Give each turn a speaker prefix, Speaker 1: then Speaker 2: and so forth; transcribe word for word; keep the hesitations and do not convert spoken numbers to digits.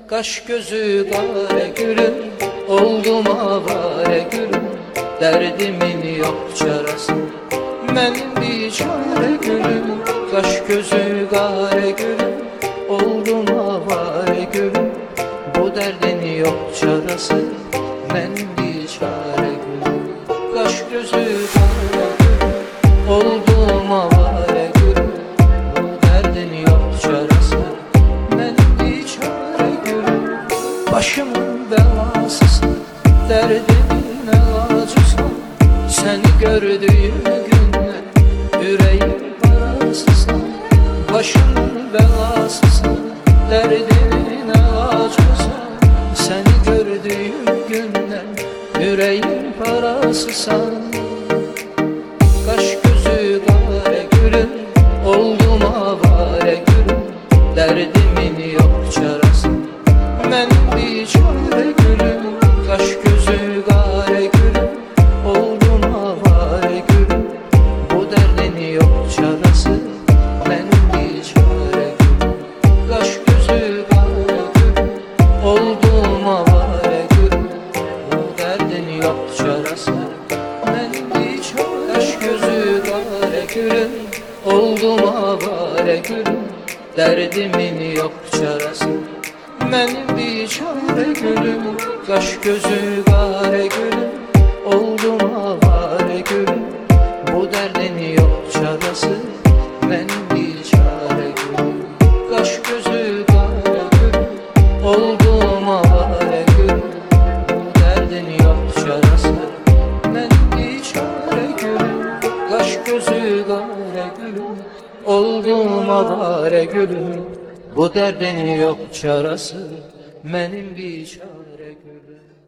Speaker 1: Kaş gözü kare gülüm, oldum avare gülüm. Derdimin yok çarası, benim bir çare gülüm. Kaş gözü kare gülüm, oldum avare gülüm. Bu derdin yok çarası, benim bir çare gülüm. Kaş gözü kare gülüm, oldum avare gülüm. Bu derdin yok çarası, benim bir çare gülüm. Başımın belasısın, derdimin elacısın. Seni gördüğüm günler yüreğim parasısın. Başımın belasısın, derdimin elacısın. Seni gördüğüm günler yüreğim parasısın. Kaş gözü kare gülüm, oldum avare gülüm. Derdimin yok çarası, ben bir çare gülüm. Kaş gözü kare gülüm, oldum avare gülüm. Bu derdin yok çarası, ben bir çare gülüm. Kaş gözü kare gülüm, oldum avare gülüm. Bu derdin yok çarası, ben bir çare. Kaş gözü kare gülüm, oldum avare gülüm. Derdimin yok çarası, benim bir çare gülüm. Kaş gözü kare gülüm, oldum avare gülüm. Bu derdin yok çarası, benim bir çare gülüm. Kaş gözü kare gülüm, oldum avare gülüm. Bu derdin yok çarası, benim bir çare gülüm. Kaş gözü kare gülüm, oldum avare gülüm. Bu derdin yok çarası, benim bir çare gülüm.